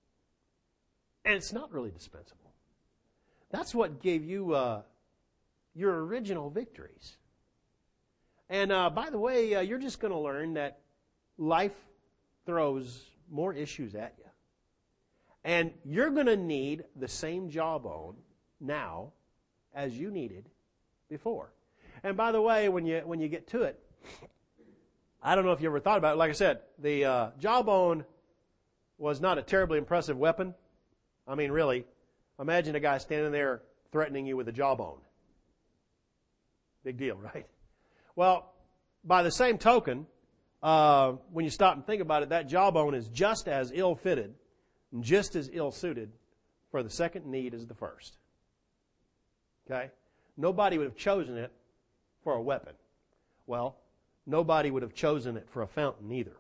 S1: And it's not really dispensable. That's what gave you uh, your original victories. And uh, by the way, uh, you're just going to learn that life throws more issues at you. And you're going to need the same jawbone now as you needed before. And by the way, when you when you get to it, I don't know if you ever thought about it. Like I said, the uh, jawbone was not a terribly impressive weapon. I mean, really, imagine a guy standing there threatening you with a jawbone. Big deal, right? Well, by the same token, uh, when you stop and think about it, that jawbone is just as ill-fitted and just as ill-suited for the second need as the first. Okay? Nobody would have chosen it for a weapon. Well, nobody would have chosen it for a fountain either.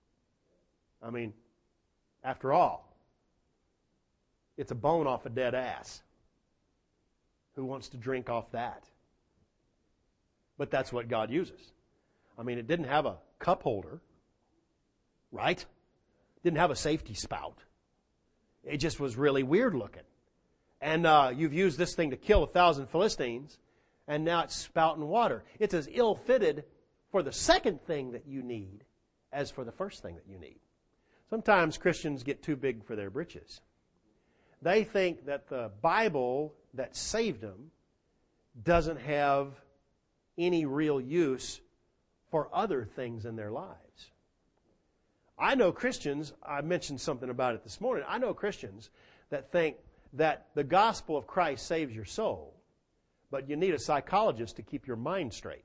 S1: I mean, after all, it's a bone off a dead ass. Who wants to drink off that? But that's what God uses. I mean, it didn't have a cup holder, right? Didn't have a safety spout. It just was really weird looking. And uh, you've used this thing to kill a thousand Philistines, and now it's spouting water. It's as ill-fitted for the second thing that you need as for the first thing that you need. Sometimes Christians get too big for their britches. They think that the Bible that saved them doesn't have any real use for other things in their lives. I know Christians, I mentioned something about it this morning, I know Christians that think that the gospel of Christ saves your soul, but you need a psychologist to keep your mind straight.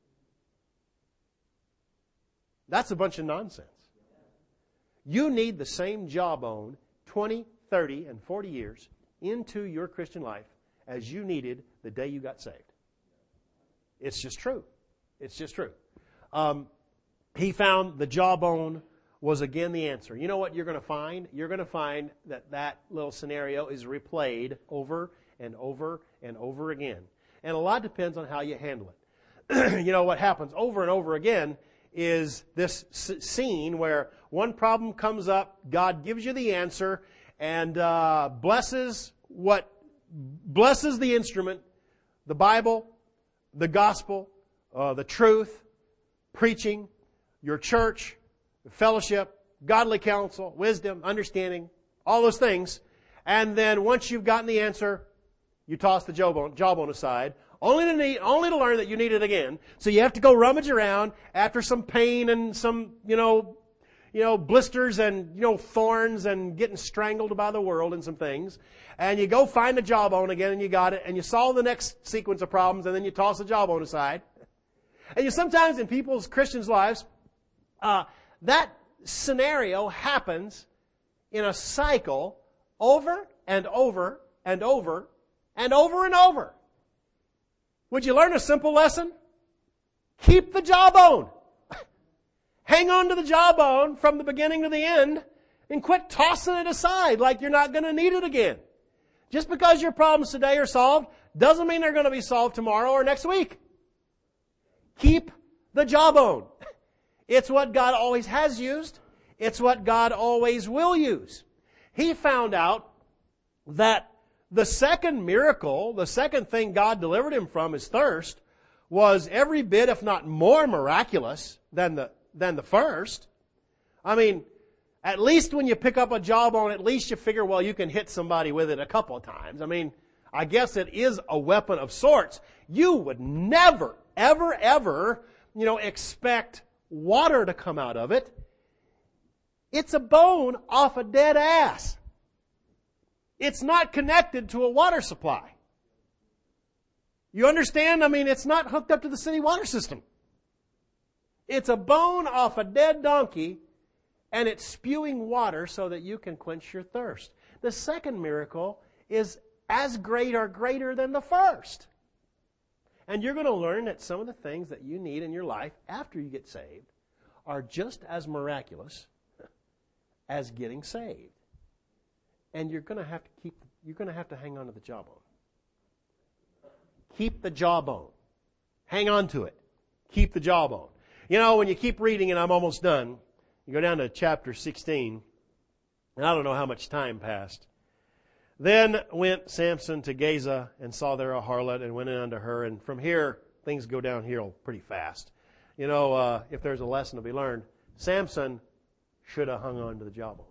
S1: That's a bunch of nonsense. You need the same jawbone twenty, thirty, and forty years into your Christian life as you needed the day you got saved. It's just true. It's just true. Um, he found the jawbone was again the answer. You know what you're going to find? You're going to find that that little scenario is replayed over and over and over again. And a lot depends on how you handle it. You know, what happens over and over again is this scene where one problem comes up, God gives you the answer, and uh, blesses what blesses the instrument, the Bible, the gospel, uh, the truth, preaching, your church, fellowship, godly counsel, wisdom, understanding, all those things. And then once you've gotten the answer, you toss the jawbone, jawbone aside, only to need, only to learn that you need it again. So you have to go rummage around after some pain and some, you know, you know, blisters and, you know, thorns and getting strangled by the world and some things. And you go find the jawbone again and you got it and you solve the next sequence of problems and then you toss the jawbone aside. And you sometimes in people's Christians' lives, uh, that scenario happens in a cycle over and over and over and over and over. Would you learn a simple lesson? Keep the jawbone. Hang on to the jawbone from the beginning to the end and quit tossing it aside like you're not going to need it again. Just because your problems today are solved doesn't mean they're going to be solved tomorrow or next week. Keep the jawbone. It's what God always has used. It's what God always will use. He found out that the second miracle, the second thing God delivered him from, his thirst, was every bit, if not more miraculous than the, than the first. I mean, at least when you pick up a jawbone, at least you figure, well, you can hit somebody with it a couple of times. I mean, I guess it is a weapon of sorts. You would never, ever, ever, you know, expect water to come out of it. It's a bone off a dead ass. It's not connected to a water supply. You understand? I mean, it's not hooked up to the city water system. It's a bone off a dead donkey, and it's spewing water so that you can quench your thirst. The second miracle is as great or greater than the first. And you're going to learn that some of the things that you need in your life after you get saved are just as miraculous as getting saved. And you're going to have to keep, you're going to have to hang on to the jawbone. Keep the jawbone. Hang on to it. Keep the jawbone. You know, when you keep reading, and I'm almost done, you go down to chapter sixteen, and I don't know how much time passed. Then went Samson to Gaza and saw there a harlot and went in unto her. And from here, things go downhill pretty fast. You know, uh, if there's a lesson to be learned, Samson should have hung on to the jawbone.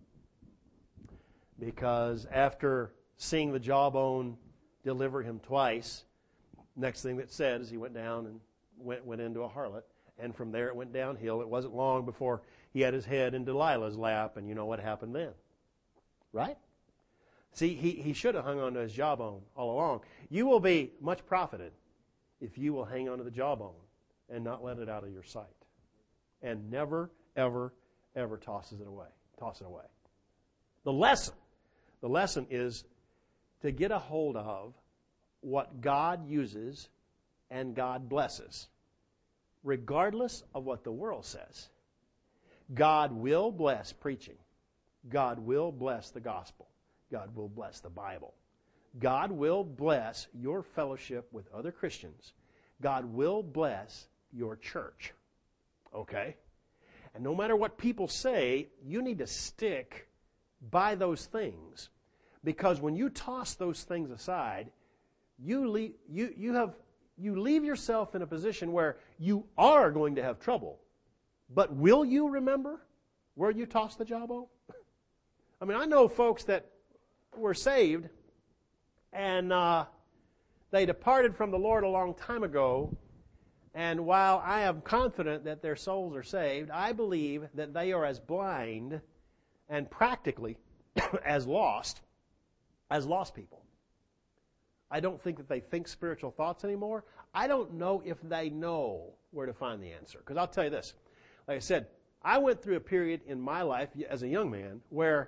S1: Because after seeing the jawbone deliver him twice, next thing that said is he went down and went, went into a harlot. And from there it went downhill. It wasn't long before he had his head in Delilah's lap, and you know what happened then. Right? See, he, he should have hung on to his jawbone all along. You will be much profited if you will hang on to the jawbone and not let it out of your sight. And never, ever, ever tosses it away. Toss it away. The lesson, the lesson is to get a hold of what God uses and God blesses, regardless of what the world says. God will bless preaching. God will bless the gospel. God will bless the Bible. God will bless your fellowship with other Christians. God will bless your church. Okay? And no matter what people say, you need to stick by those things. Because when you toss those things aside, you leave, you, you have, you leave yourself in a position where you are going to have trouble. But will you remember where you tossed the jawbone? I mean, I know folks that were saved, and uh, they departed from the Lord a long time ago. And while I am confident that their souls are saved, I believe that they are as blind and practically as lost as lost people. I don't think that they think spiritual thoughts anymore. I don't know if they know where to find the answer. Because I'll tell you this. Like I said, I went through a period in my life as a young man where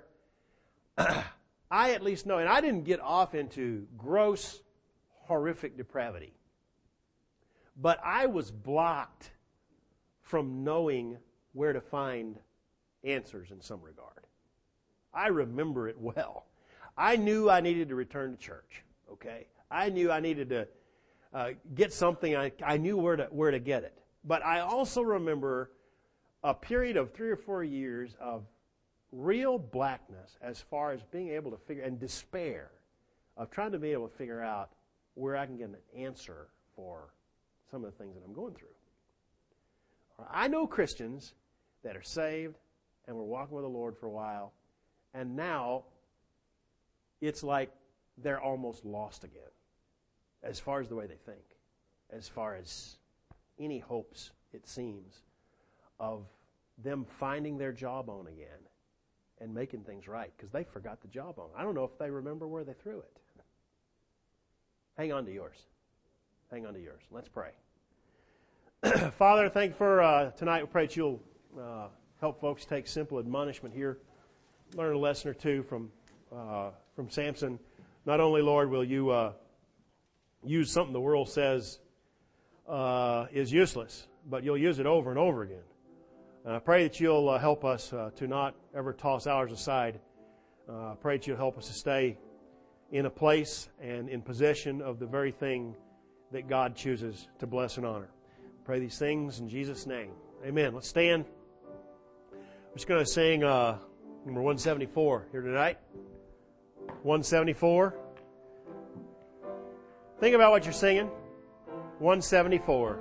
S1: I at least know, and I didn't get off into gross, horrific depravity. but I was blocked from knowing where to find answers in some regard. I remember it well. I knew I needed to return to church, okay? I knew I needed to uh, get something. I, I knew where to, where to get it. But I also remember a period of three or four years of real blackness as far as being able to figure, and despair of trying to be able to figure out where I can get an answer for some of the things that I'm going through. I know Christians that are saved and were walking with the Lord for a while, and now it's like they're almost lost again as far as the way they think, as far as any hopes, it seems, of them finding their jawbone again and making things right, because they forgot the jawbone. I don't know if they remember where they threw it. Hang on to yours. Hang on to yours. Let's pray. Father, thank you for uh, tonight. We pray that you'll uh, help folks take simple admonishment here, learn a lesson or two from uh, from Samson. Not only, Lord, will you uh, use something the world says uh, is useless, but you'll use it over and over again. And I pray that you'll uh, help us uh, to not ever toss ours aside. Uh, I pray that you'll help us to stay in a place and in possession of the very thing that God chooses to bless and honor. Pray these things in Jesus' name. Amen. Let's stand. We're just going to sing uh, number one seventy-four here tonight. one seventy-four. Think about what you're singing. one seventy-four.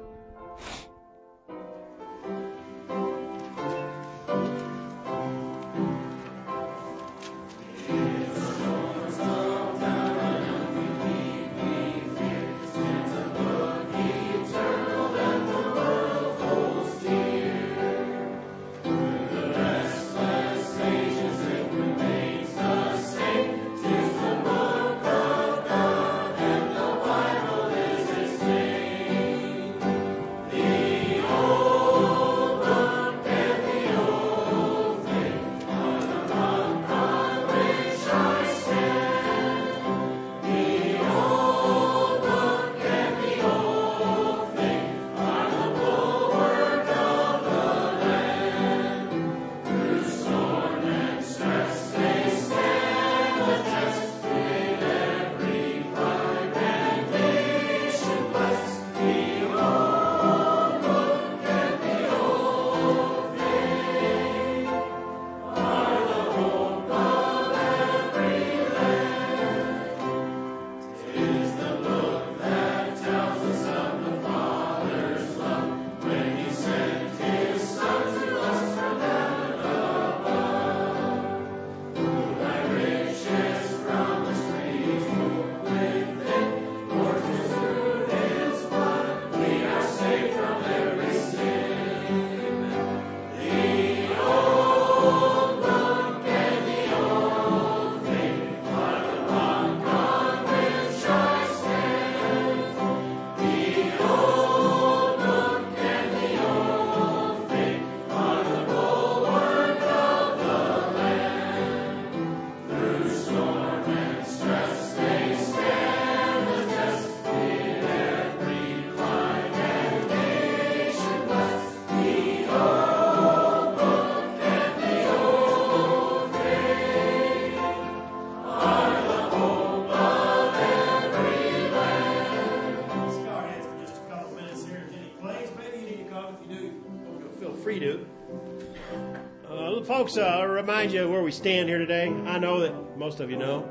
S1: Folks, uh, I'll remind you where we stand here today. I know that most of you know.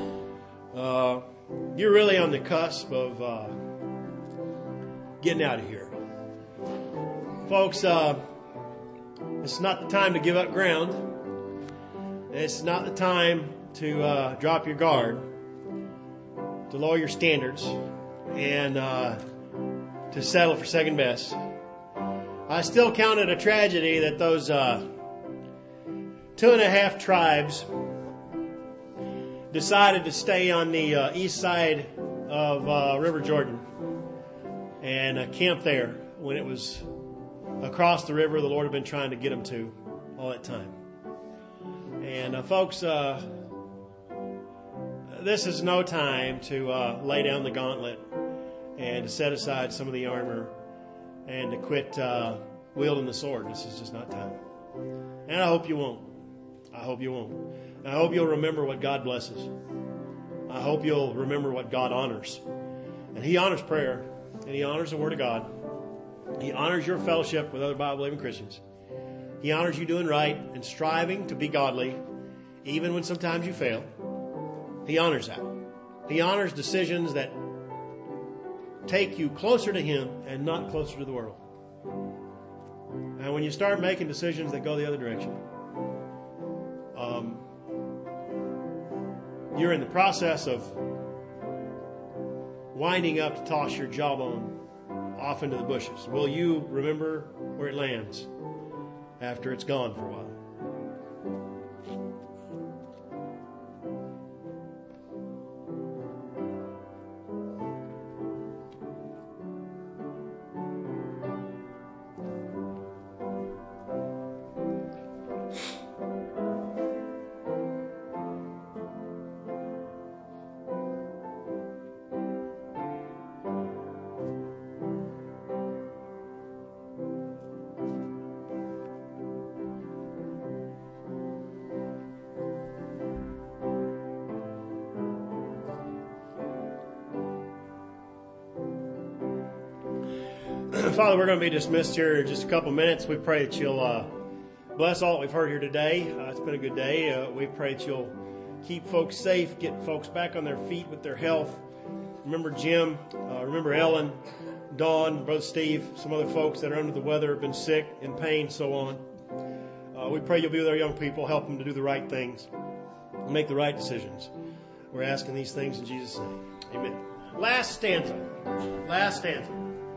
S1: Uh, you're really on the cusp of uh, getting out of here. Folks, uh, it's not the time to give up ground. It's not the time to uh, drop your guard, to lower your standards, and uh, to settle for second best. I still count it a tragedy that those uh, two and a half tribes decided to stay on the uh, east side of uh, River Jordan and uh, camp there when it was across the river the Lord had been trying to get them to all that time. And uh, folks, uh, this is no time to uh, lay down the gauntlet and to set aside some of the armor and to quit uh, wielding the sword. This is just not time. And I hope you won't. I hope you won't. And I hope you'll remember what God blesses. I hope you'll remember what God honors. And He honors prayer, and He honors the Word of God. He honors your fellowship with other Bible-believing Christians. He honors you doing right and striving to be godly, even when sometimes you fail. He honors that. He honors decisions that take you closer to Him and not closer to the world. And when you start making decisions that go the other direction, um, you're in the process of winding up to toss your jawbone off into the bushes. Will you remember where it lands after it's gone for a while? Father, we're going to be dismissed here in just a couple minutes. We pray that you'll uh, bless all that we've heard here today. Uh, it's been a good day. Uh, we pray that you'll keep folks safe, get folks back on their feet with their health. Remember Jim, uh, remember Ellen, Dawn, Brother Steve, some other folks that are under the weather, have been sick, in pain, so on. Uh, we pray you'll be with our young people, help them to do the right things, make the right decisions. We're asking these things in Jesus' name. Amen. Last stanza. Last stanza.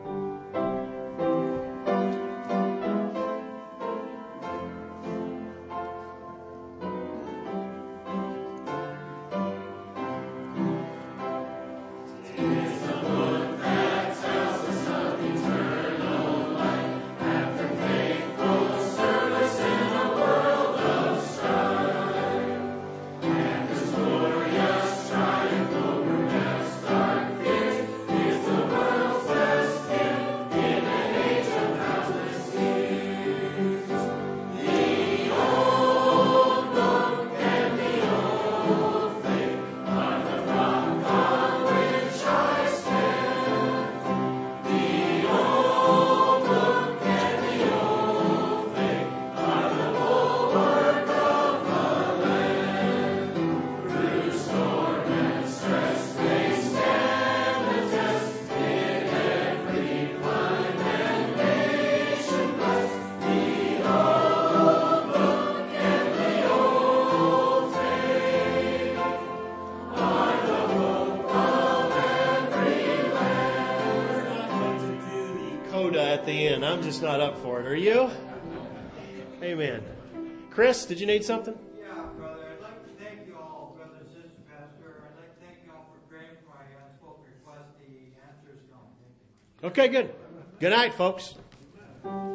S1: I'm just not up for it. Are you? Amen. Chris, did you need something?
S2: Yeah, brother. I'd like to thank you all, brother and sister pastor. I'd like to thank you all for praying for my unspoken request. The answer is no. Thank you.
S1: Okay, good. Good night, folks.